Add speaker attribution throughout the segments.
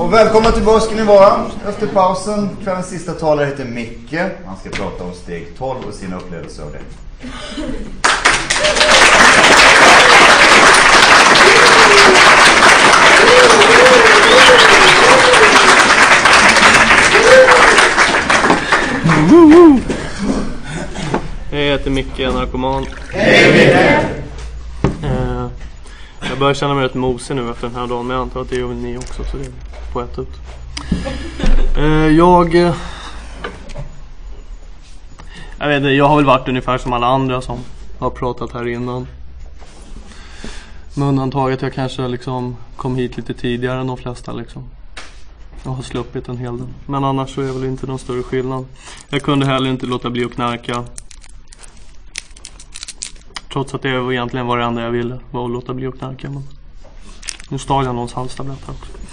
Speaker 1: Och välkomna tillbaka ska ni vara. Efter pausen, kvällens sista talare heter Micke. Han ska prata om steg 12 och sina upplevelser av det.
Speaker 2: Jag heter Micke, narkoman.
Speaker 1: Hej Micke!
Speaker 2: Jag börjar känna mig rätt mosig nu efter den här dagen, men jag antar att det gör väl ni också, så det är på ett ut. Jag vet inte, jag har väl varit ungefär som alla andra som har pratat här innan. Med undantaget jag kanske liksom kom hit lite tidigare än de flesta liksom. Jag har sluppit en hel del. Men annars så är det väl inte någon större skillnad. Jag kunde heller inte låta bli att knarka. Trots att det egentligen var det enda jag ville, var att låta bli att knarka. Men nu stal jag någons halstablett här också.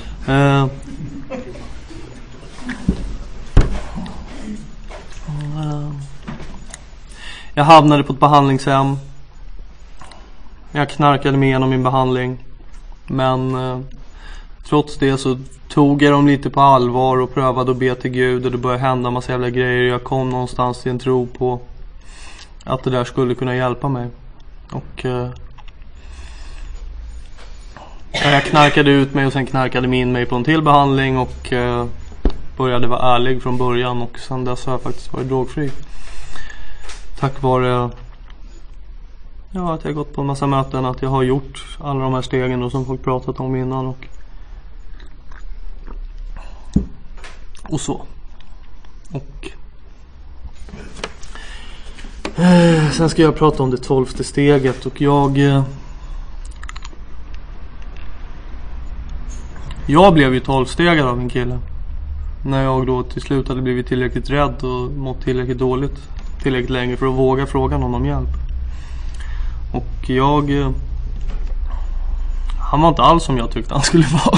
Speaker 2: Jag hamnade på ett behandlingshem. Jag knarkade mig igenom min behandling. Men trots det så tog jag dem lite på allvar och prövade att be till Gud. Och det började hända massa jävla grejer. Jag kom någonstans till en tro på att det där skulle kunna hjälpa mig. Och jag knarkade ut mig och sen knarkade mig in mig på en till behandling. Och började vara ärlig från början. Och sen dess har jag faktiskt varit drogfri. Tack vare att jag gått på en massa möten. Att jag har gjort alla de här stegen då, som folk pratat om innan. Och så. Och sen ska jag prata om det 12:e steget. Och jag blev ju 12-stegad av en kille. När jag då till slut hade blivit tillräckligt rädd och mått tillräckligt dåligt tillräckligt länge för att våga fråga någon om hjälp. Och han var inte alls som jag tyckte han skulle vara.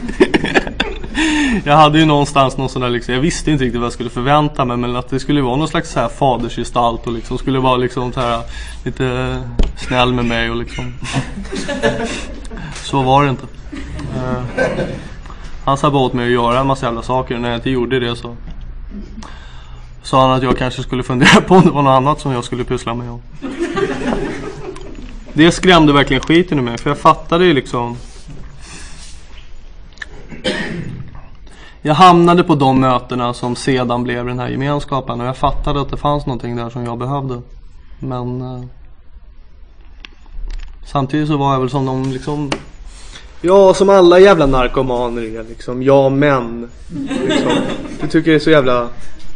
Speaker 2: Jag hade ju någonstans någon sån där liksom, jag visste inte riktigt vad jag skulle förvänta mig, men att det skulle vara någon slags så här fadersgestalt och liksom skulle vara liksom så här lite snäll med mig och liksom. Så var det inte. Han sa bara åt mig att göra en massa jävla saker. När jag inte gjorde det så sa han att jag kanske skulle fundera på om det var något annat som jag skulle pyssla med om. Det skrämde verkligen skiten ur mig, för jag fattade ju liksom. Jag hamnade på de mötena som sedan blev den här gemenskapen. Och jag fattade att det fanns någonting där som jag behövde. Men samtidigt så var jag väl som de liksom, ja, som alla jävla narkomaner är liksom. Ja, men liksom. Jag tycker det är så jävla,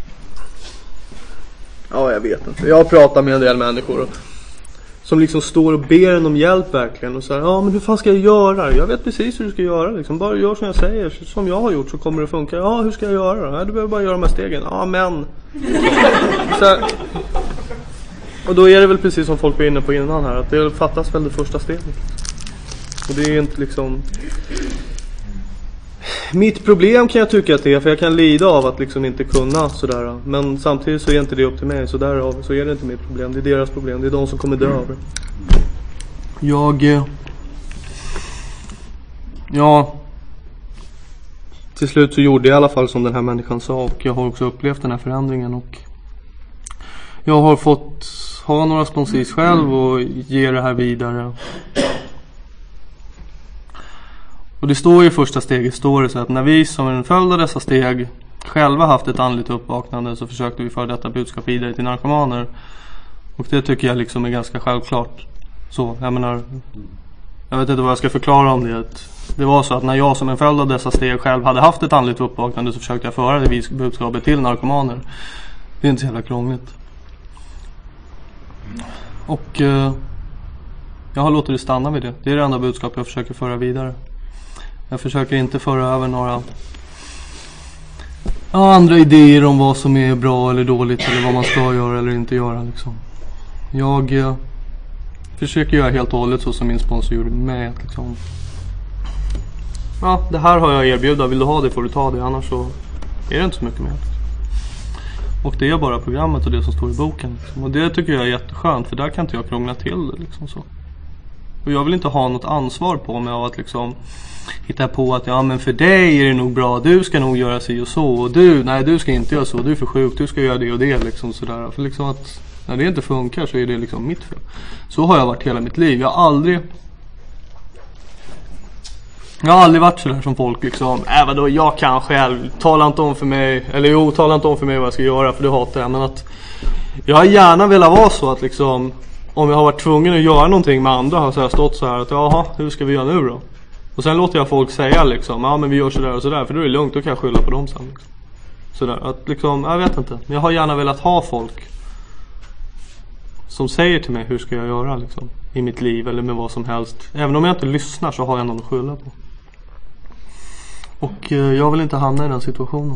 Speaker 2: ja, jag vet inte. Jag pratar med en del människor som liksom står och ber en om hjälp verkligen. Och säger, ja men hur fan ska jag göra? Jag vet precis hur du ska göra liksom. Bara gör som jag säger. Som jag har gjort så kommer det funka. Ja, hur ska jag göra? Ja, du behöver bara göra de här stegen. Ja, men så här. Och då är det väl precis som folk var inne på innan här, att det fattas väl det första steget. Och det är inte liksom mitt problem, kan jag tycka att det är. För jag kan lida av att liksom inte kunna sådär. Men samtidigt så är inte det upp till mig. Så därav så är det inte mitt problem. Det är deras problem. Det är de som kommer dö över. Till slut så gjorde jag i alla fall som den här människan sa. Och jag har också upplevt den här förändringen. Och jag har fått ha några sponsors själv och ge det här vidare. Och det står i första steget, står det så att när vi som en följd av dessa steg själva haft ett andligt uppvaknande, så försökte vi föra detta budskap vidare till narkomaner. Och det tycker jag liksom är ganska självklart. Så, jag menar, jag vet inte vad jag ska förklara om det. Det var så att när jag som en följd av dessa steg själv hade haft ett andligt uppvaknande, så försökte jag föra det budskapet till narkomaner. Det är inte så jävla krångligt. Och jag har låtit det stanna vid det. Det är det enda budskap jag försöker föra vidare. Jag försöker inte föra över några andra idéer om vad som är bra eller dåligt, eller vad man ska göra eller inte göra liksom. Jag försöker göra helt och hållet så som min sponsor gjorde med liksom. Ja, det här har jag erbjuda. Vill du ha det får du ta det, annars så är det inte så mycket mer. Och det är bara programmet och det som står i boken liksom. Och det tycker jag är jätteskönt, för där kan inte jag krångla till det liksom så. Och jag vill inte ha något ansvar på mig av att liksom hitta på att ja men för dig är det nog bra, du ska nog göra sig och så, och du ska inte göra så, du är för sjuk, du ska göra det och det liksom sådär. För liksom att när det inte funkar så är det liksom mitt fel. Så har jag varit hela mitt liv. Jag har aldrig varit sådär som folk liksom, vadå, jag kan själv, tala inte om för mig vad jag ska göra, för det hatar jag. Men att jag har gärna velat vara så att liksom, om jag har varit tvungen att göra någonting med andra, har så jag stått så här att jaha, hur ska vi göra nu då? Och sen låter jag folk säga liksom, ja men vi gör sådär och sådär, för då är det lugnt, då kan jag skylla på dem sen liksom. Sådär, att liksom, jag vet inte. Men jag har gärna velat ha folk som säger till mig hur ska jag göra liksom, i mitt liv eller med vad som helst. Även om jag inte lyssnar så har jag någon att skylla på. Och jag vill inte hamna i den situationen.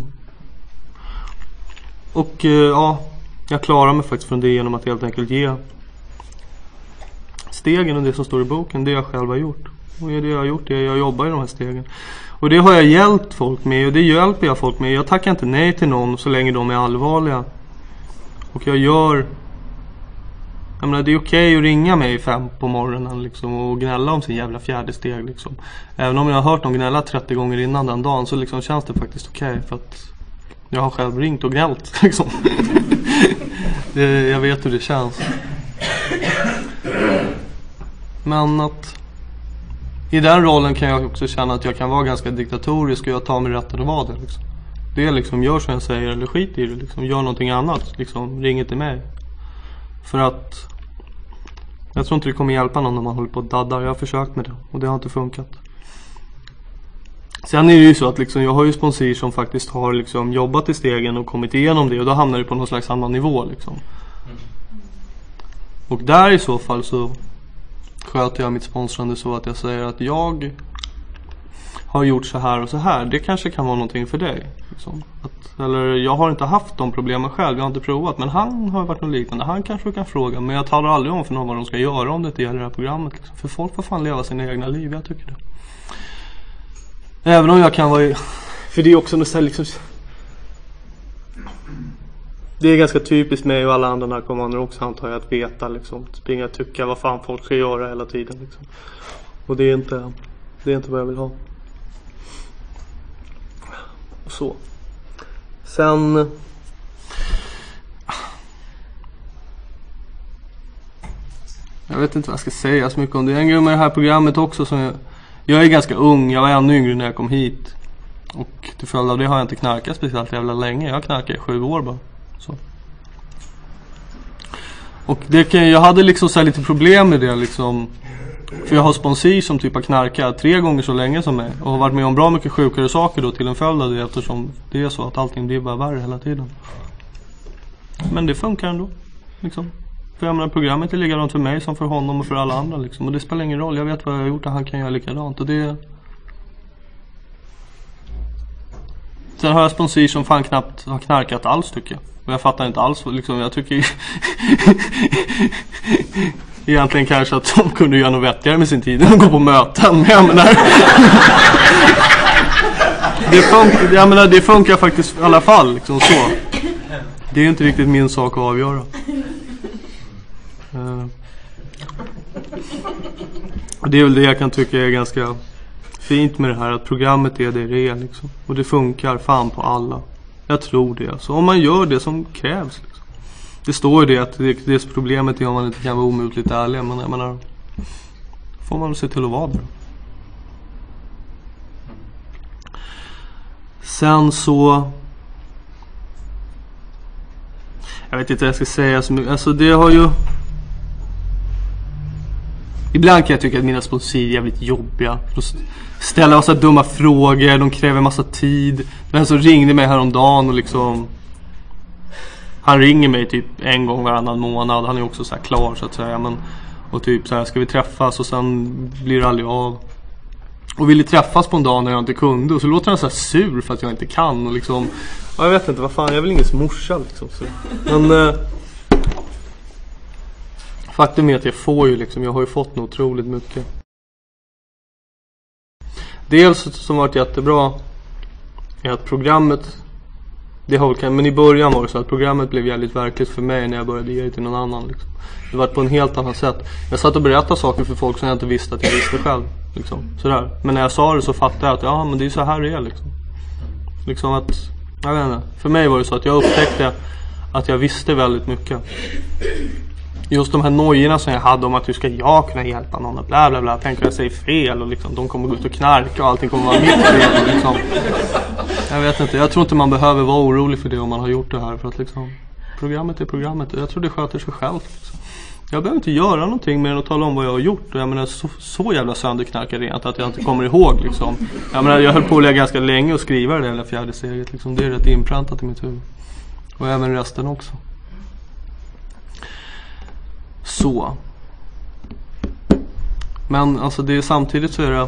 Speaker 2: Och jag klarar mig faktiskt från det genom att helt enkelt ge stegen och det som står i boken, det jag själv har gjort. Och det jag har gjort är att jag jobbar i de här stegen. Och det har jag hjälpt folk med, och det hjälper jag folk med. Jag tackar inte nej till någon så länge de är allvarliga. Och jag menar, det är okej att ringa mig 5 på morgonen liksom, och gnälla om sin jävla 4:e steg liksom. Även om jag har hört dem gnälla 30 gånger innan den dagen, så liksom känns det faktiskt okej, för att jag har själv ringt och gnällt liksom. Jag vet hur det känns. Men att i den rollen kan jag också känna att jag kan vara ganska diktatorisk, och jag tar mig rätten att vara det liksom. Det är liksom, gör som jag säger eller skit i det liksom. Gör någonting annat liksom, ring inte mig. För att jag tror inte det kommer hjälpa någon när man håller på att daddar. Jag har försökt med det och det har inte funkat. Sen är det ju så att liksom, jag har ju sponsor som faktiskt har liksom jobbat i stegen och kommit igenom det, och då hamnar det på någon slags annan nivå liksom. Och där i så fall så sköter jag mitt sponsrande så att jag säger att jag har gjort så här och så här. Det kanske kan vara någonting för dig liksom. Eller jag har inte haft de problemen själv, jag har inte provat, men han har varit något liknande. Han kanske kan fråga, men jag talar aldrig om för någon vad de ska göra om det inte gäller det här programmet liksom. För folk får fan leva sina egna liv, jag tycker det. Även om jag kan vara för det är också något så här liksom, det är ganska typiskt mig och alla andra narkomaner också, antar jag, att veta liksom, springa och tycka vad fan folk ska göra hela tiden liksom. Och det är inte vad jag vill ha. Och så. Sen jag vet inte vad jag ska säga så mycket om det. En grej med det här programmet också som jag är ganska ung, jag var ännu yngre när jag kom hit. Och till följd av det har jag inte knarkat speciellt jävla länge. Jag knarkade i 7 år bara. Så. Och jag hade liksom så här lite problem med det liksom. För jag har sponsor som typ har knarkat 3 gånger så länge som mig. Och har varit med om bra mycket sjukare saker då till en följd av det. Eftersom det är så att allting blir bara värre hela tiden. Men det funkar ändå liksom. För jag menar, programmet är likadant för mig som för honom och för alla andra liksom. Och det spelar ingen roll, jag vet vad jag har gjort och han kan göra likadant. Och det... Sen har jag sponsor som fan knappt har knarkat alls tycker jag. Och jag fattar inte alls liksom, jag tycker egentligen kanske att de kunde göra något vettigare med sin tid än att gå på möten. Men jag menar, det funkar faktiskt i alla fall liksom så. Det är inte riktigt min sak att avgöra. Det är väl det jag kan tycka är ganska fint med det här, att programmet är det är liksom. Och det funkar fan på alla. Jag tror det. Så om man gör det som krävs liksom. Det står ju det att det problemet är om man inte kan vara omutligt ärlig. Men jag menar, får man se till att vara det. Sen så jag vet inte vad jag ska säga så mycket. Alltså det har ju ibland kan jag tycka att mina sponsorer är jävligt jobbiga. De ställer massa dumma frågor, de kräver massa tid. Den som ringde mig häromdagen och liksom han ringer mig typ en gång varannan månad. Han är också så här klar så att säga, men och typ så här, ska vi träffas, och sen blir det aldrig av. Och ville träffas på en dag när jag inte kunde, och så låter han så här sur för att jag inte kan och liksom, jag vet inte vad fan, jag är väl ingen morsa liksom så. Men faktum är att jag får ju liksom, jag har ju fått något otroligt mycket. Dels som varit jättebra är att programmet Men i början var det så att programmet blev jävligt verkligt för mig när jag började ge det till någon annan liksom. Det var på en helt annat sätt. Jag satt och berättade saker för folk som jag inte visste att jag visste själv liksom. Sådär. Men när jag sa det så fattade jag att ja, men det är så här det är liksom. Liksom att, jag vet inte. För mig var det så att jag upptäckte att jag visste väldigt mycket. Just de här nojorna som jag hade om att hur ska jag kunna hjälpa någon och bla bla bla. Tänker jag säger fel och liksom, de kommer gå ut och knarka och allting kommer vara mitt fel liksom. Jag vet inte, jag tror inte man behöver vara orolig för det om man har gjort det här. För att liksom, programmet är programmet och jag tror det sköter sig själv liksom. Jag behöver inte göra någonting mer än att tala om vad jag har gjort. Och jag menar så jävla sönderknarkad rent att jag inte kommer ihåg liksom. Jag menar jag höll på att lägga ganska länge och skriva det där 4:e steget liksom. Det är rätt inpräntat i mitt huvud. Och även resten också. Så. Men alltså det är samtidigt så är det,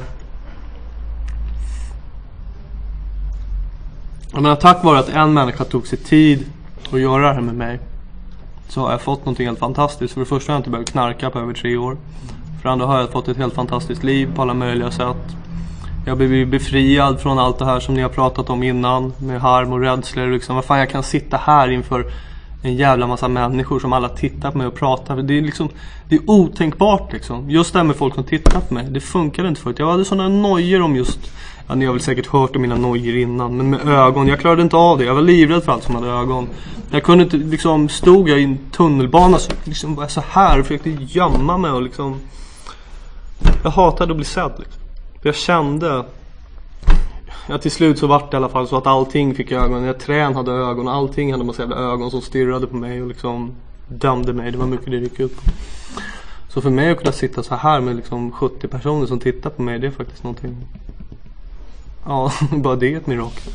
Speaker 2: jag menar tack vare att en människa tog sig tid att göra det här med mig, så har jag fått någonting helt fantastiskt. För det första har jag inte börjat knarka på över 3 år. För det andra har jag fått ett helt fantastiskt liv på alla möjliga sätt. Jag blir befriad från allt det här som ni har pratat om innan, med harm och rädslor liksom. Vad fan, jag kan sitta här inför en jävla massa människor som alla tittar på mig och pratar. Det är liksom, det är otänkbart liksom. Just det här med folk som tittar på mig, det funkar inte förut. Jag hade sådana nojor om just, ja, ni har väl säkert hört om mina nojor innan, men med ögon, jag klarade inte av det. Jag var livrädd för allt som hade ögon. Jag kunde inte, liksom, stod jag i en tunnelbana så, liksom, bara så här och försökte gömma mig och liksom, jag hatade att bli sedd liksom. För jag kände, ja, till slut så var det i alla fall så att allting fick ögon. Jag trän hade ögon och allting hade massa jävla ögon som stirrade på mig och liksom dömde mig. Det var mycket det gick ut på. Så för mig att kunna sitta så här med liksom 70 personer som tittar på mig, det är faktiskt någonting. Ja, bara det är ett mirakel.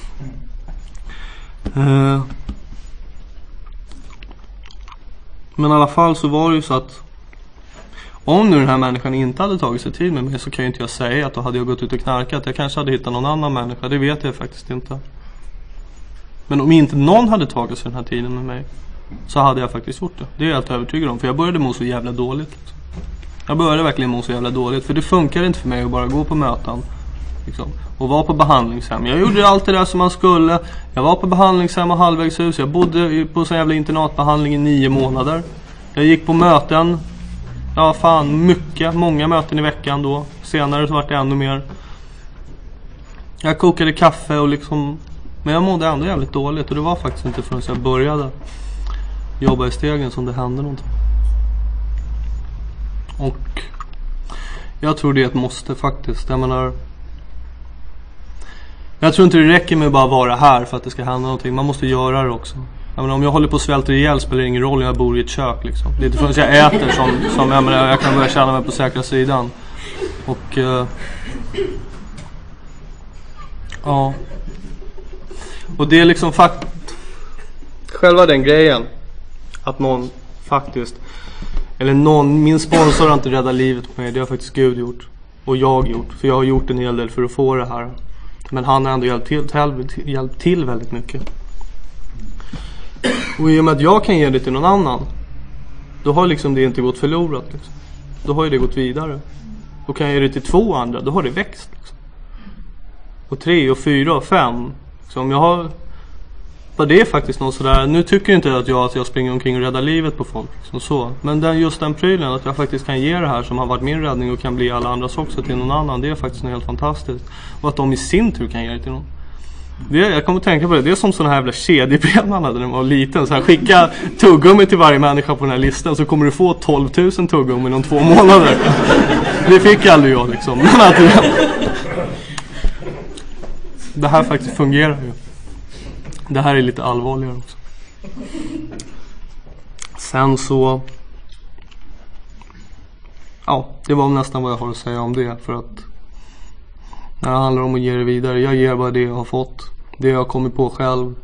Speaker 2: Men i alla fall så var det ju så att om nu den här människan inte hade tagit sig tid med mig, så kan ju inte jag säga att då hade jag gått ut och knarkat. Jag kanske hade hittat någon annan människa, det vet jag faktiskt inte. Men om inte någon hade tagit sig den här tiden med mig, så hade jag faktiskt gjort det. Det är jag helt övertygad om, för jag började må så jävla dåligt liksom. Jag började verkligen må så jävla dåligt, för det funkar inte för mig att bara gå på möten liksom, och vara på behandlingshem. Jag gjorde allt det där som man skulle. Jag var på behandlingshem och halvvägshus. Jag bodde på sån jävla internatbehandling i 9 månader. Jag gick på möten. Ja fan, många möten i veckan då. Senare så var det ännu mer. Jag kokade kaffe och liksom, men jag mådde ändå jävligt dåligt. Och det var faktiskt inte förrän jag började jobba i stegen som det hände någonting. Och jag tror det är ett måste faktiskt. Jag tror inte det räcker med att bara vara här för att det ska hända någonting. Man måste göra det också. Jag menar, om jag håller på att svälta ihjäl spelar det ingen roll om jag bor i ett kök liksom. Det är inte förrän jag äter som jag kan börja känna mig på säkra sidan. Och ja. Och det är liksom själva den grejen att någon faktiskt, eller någon, min sponsor har inte räddat livet på mig. Det har faktiskt Gud gjort. Och jag gjort. För jag har gjort en hel del för att få det här. Men han har ändå hjälpt till väldigt mycket. Och i och med att jag kan ge det till någon annan, då har liksom det inte gått förlorat liksom. Då har ju det gått vidare. Då kan jag ge det till 2 andra, då har det växt liksom. Och 3 och 4 och 5 så om jag har, det är faktiskt något sådär. Nu tycker inte att jag springer omkring och räddar livet på folk liksom så. Men just den prylen att jag faktiskt kan ge det här som har varit min räddning och kan bli alla andras också till någon annan, det är faktiskt något helt fantastiskt. Och att de i sin tur kan ge det till någon. Jag kommer att tänka på det. Det är som sådana här jävla kedjebrev man hade när man var liten. Så här, skicka tuggummi till varje människa på den här listan, så kommer du få 12 000 tuggummi inom 2 månader. Det fick aldrig jag liksom. Men att det här faktiskt fungerar ju. Det här är lite allvarligare också. Sen så, ja, det var nästan vad jag har att säga om det. För att när det handlar om att ge det vidare, jag ger bara det jag har fått. Det jag har kommit på själv,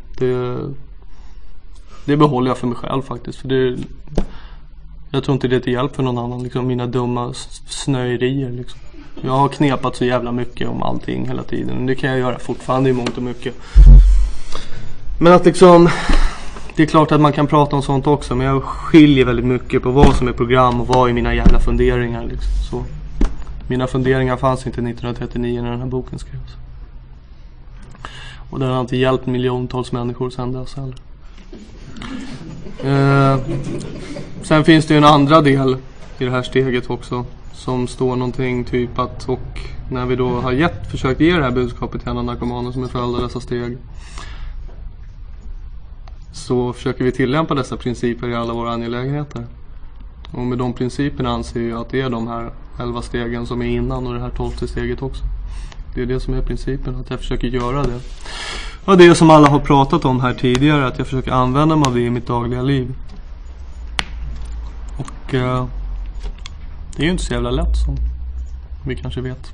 Speaker 2: det behåller jag för mig själv faktiskt. För jag tror inte det är till hjälp för någon annan liksom, mina dumma snöjerier liksom. Jag har knepat så jävla mycket om allting hela tiden. Det kan jag göra fortfarande i mångt och mycket. Men att liksom, det är klart att man kan prata om sånt också. Men jag skiljer väldigt mycket på vad som är program och vad är mina jävla funderingar liksom. Så mina funderingar fanns inte 1939 när den här boken skrevs. Och den har inte hjälpt miljontals människor sedan dess heller. Sen finns det ju en andra del i det här steget också. Som står någonting typ att, och när vi då har försökt ge det här budskapet till alla narkomaner som är följd av dessa steg, så försöker vi tillämpa dessa principer i alla våra angelägenheter. Och med de principerna anser jag att det är de här 11 stegen som är innan och det här 12:e steget också. Det är det som är principen, att jag försöker göra det. Och det som alla har pratat om här tidigare, att jag försöker använda mig av det i mitt dagliga liv. Och det är ju inte så jävla lätt som vi kanske vet.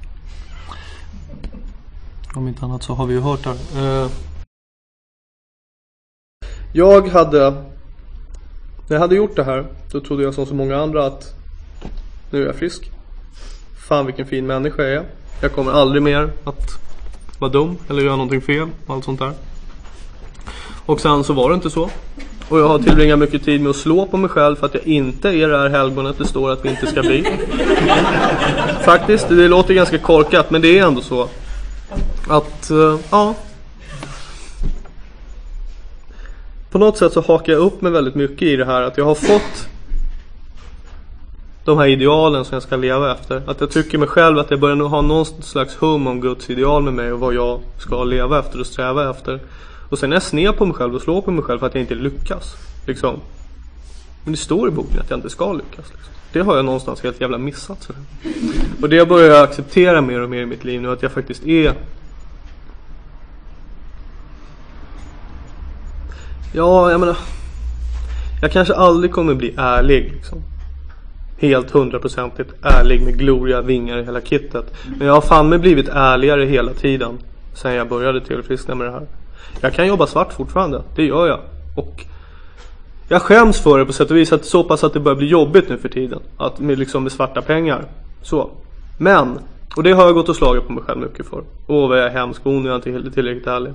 Speaker 2: Om inte annat så har vi ju hört här. När jag hade gjort det här, då trodde jag som så många andra att nu är jag frisk. Fan vilken fin människa jag är. Jag kommer aldrig mer att vara dum eller göra någonting fel och allt sånt där. Och sen så var det inte så. Och jag har tillbringat mycket tid med att slå på mig själv för att jag inte är det här helgonet det står att vi inte ska bli. Faktiskt, det låter ganska korkat, men det är ändå så. Att, ja. På något sätt så hakar jag upp mig väldigt mycket i det här. Att jag har fått de här idealen som jag ska leva efter. Att jag tycker mig själv att jag börjar ha någon slags hum om Guds ideal med mig och vad jag ska leva efter och sträva efter. Och sen är jag sned på mig själv och slår på mig själv för att jag inte lyckas. Liksom. Men det står i boken att jag inte ska lyckas. Liksom. Det har jag någonstans helt jävla missat. Så. Och det börjar jag acceptera mer och mer i mitt liv nu. Att jag faktiskt är... Ja, jag menar... Jag kanske aldrig kommer bli ärlig liksom. Helt 100% ärlig med gloria, vingar i hela kittet. Men jag har fan med blivit ärligare hela tiden sen jag började tillfriskna med det här. Jag kan jobba svart fortfarande, det gör jag. Och jag skäms för det på sätt och vis, att så pass att det börjar bli jobbigt nu för tiden. Att med svarta pengar. Så. Men, och det har jag gått och slagit på mig själv mycket för. Åh vad jag är hemsk, och nu är jag inte tillräckligt ärlig.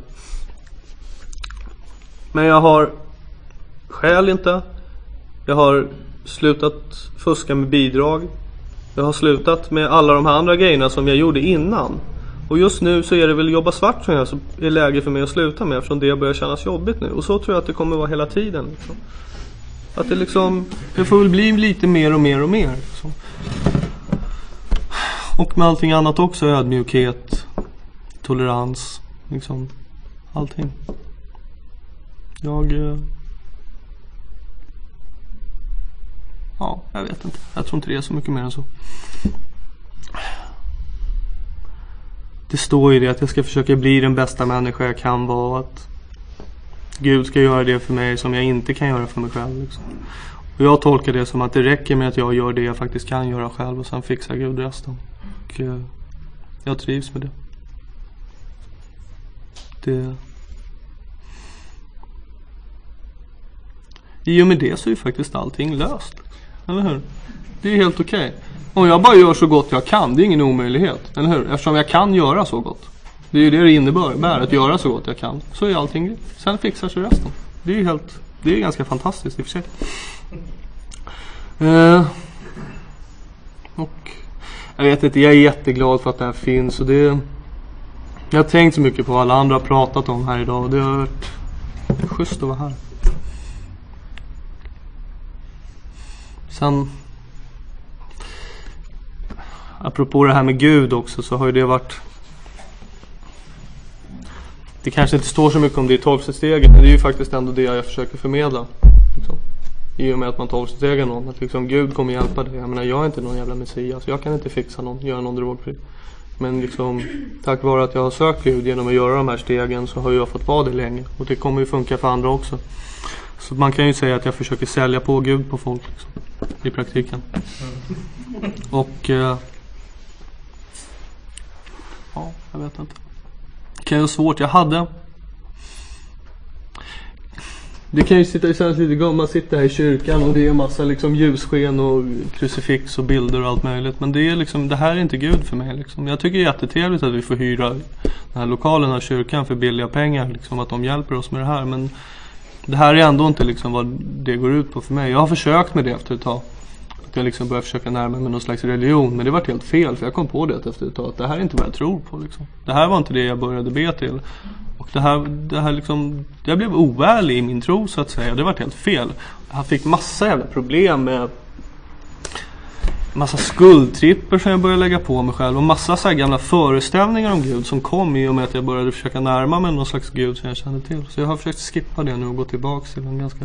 Speaker 2: Men jag har skäl inte. Jag har slutat fuska med bidrag. Jag har slutat med alla de här andra grejerna som jag gjorde innan. Och just nu så är det väl jobba svart som jag är läge för mig att sluta med, eftersom det börjar kännas jobbigt nu. Och så tror jag att det kommer vara hela tiden. Liksom. Att det liksom, det får väl bli lite mer och mer och mer. Liksom. Och med allting annat också, ödmjukhet, tolerans, liksom, allting. Ja, jag vet inte. Jag tror inte det är så mycket mer än så. Det står ju det att jag ska försöka bli den bästa människa jag kan vara. Att Gud ska göra det för mig som jag inte kan göra för mig själv. Liksom. Och jag tolkar det som att det räcker med att jag gör det jag faktiskt kan göra själv. Och sen fixar Gud resten. Och jag trivs med det. I och med det så är ju faktiskt allting löst. Eller hur? Det är helt okej. Om jag bara gör så gott jag kan, det är ingen omöjlighet. Eller hur? Eftersom jag kan göra så gott. Det är ju det innebär, att göra så gott jag kan. Så är allting. Sen fixar sig resten. Det är ganska fantastiskt i och för sig. Och jag vet inte, jag är jätteglad för att det här finns. Och jag har tänkt så mycket på vad alla andra har pratat om här idag. Och det har varit schysst att vara här. Sen, apropå det här med Gud också, så har ju det varit... Det kanske inte står så mycket om det i 12:e steget, men det är ju faktiskt ändå det jag försöker förmedla. Liksom. I och med att man 12:e steget någon, att liksom Gud kommer hjälpa dig. Jag menar, jag är inte någon jävla messias, jag kan inte fixa någon, göra någon drogfri. Men liksom, tack vare att jag har sökt Gud genom att göra de här stegen, så har jag fått vara det länge. Och det kommer ju funka för andra också. Så man kan ju säga att jag försöker sälja på Gud på folk liksom, i praktiken. Och ja, jag vet inte. Det kan ju vara svårt. Det kan ju kännas lite gott. Man sitter här i kyrkan och det är en massa liksom ljussken och krucifix och bilder och allt möjligt. Men det är liksom, det här är inte Gud för mig liksom. Jag tycker det är jättetrevligt att vi får hyra den här lokalen av kyrkan för billiga pengar liksom, att de hjälper oss med det här. Men det här är ändå inte liksom vad det går ut på för mig. Jag har försökt med det efter ett tag. Att jag liksom börjar försöka närma mig någon slags religion. Men det var helt fel, för jag kom på det efter ett tag. Att det här är inte vad jag tror på liksom. Det här var inte det jag började be till. Och det här liksom, jag blev oärlig i min tro så att säga. Det var helt fel. Jag fick massa jävla problem med massa skuldtripper som jag började lägga på mig själv. Och massa så här gamla föreställningar om Gud som kom i och med att jag började försöka närma mig någon slags Gud som jag kände till. Så jag har försökt skippa det nu och gå tillbaka till en ganska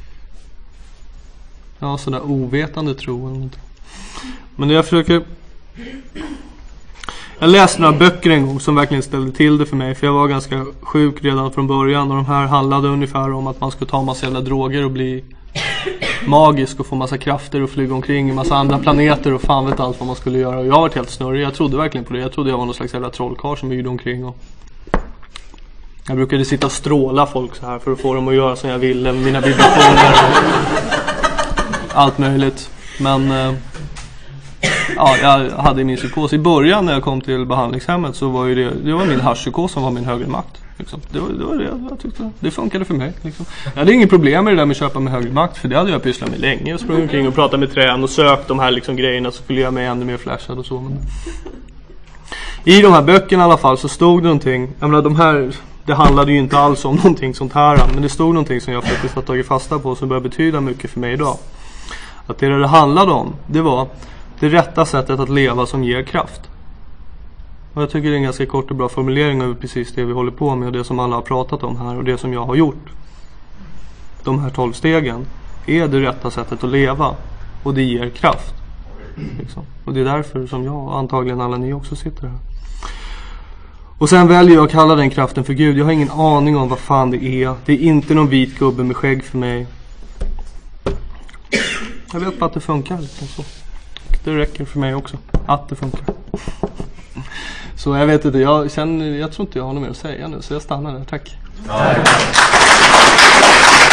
Speaker 2: sådär ovetande tro eller någonting. Men det jag läste några böcker en gång som verkligen ställde till det för mig. För jag var ganska sjuk redan från början. Och de här handlade ungefär om att man skulle ta massa jävla droger och bli magisk och få massa krafter och flyga omkring i massa andra planeter och fan vet allt vad man skulle göra. Och jag har varit helt snurrig. Jag trodde verkligen på det. Jag trodde jag var någon slags jävla trollkarl som byggde omkring. Och jag brukade sitta och stråla folk så här för att få dem att göra som jag ville. Mina vibrationer och allt möjligt. Men jag hade min psykos. I början när jag kom till behandlingshemmet så var ju det var min haschpsykos som var min högre makt. Liksom. Det var det jag tyckte. Det funkade för mig. Liksom. Jag hade inget problem med det där med att köpa med högre makt. För det hade jag pysslat med länge. Jag sprang omkring och pratade med trän och sökt de här liksom grejerna som skulle göra mig ännu mer flashad och så. Men i de här böckerna i alla fall så stod det någonting. Jag menar, det handlade ju inte alls om någonting sånt här. Men det stod någonting som jag faktiskt har tagit fasta på som börjar betyda mycket för mig idag. Att det handlade om, det var det rätta sättet att leva som ger kraft. Och jag tycker det är en ganska kort och bra formulering över precis det vi håller på med och det som alla har pratat om här och det som jag har gjort. De här 12 stegen är det rätta sättet att leva och det ger kraft. Liksom. Och det är därför som jag och antagligen alla ni också sitter här. Och sen väljer jag att kalla den kraften för Gud. Jag har ingen aning om vad fan det är. Det är inte någon vit gubbe med skägg för mig. Jag vet bara att det funkar liksom så. Det räcker för mig också att det funkar. Så jag vet inte, jag tror inte jag har något mer att säga nu så jag stannar där, tack.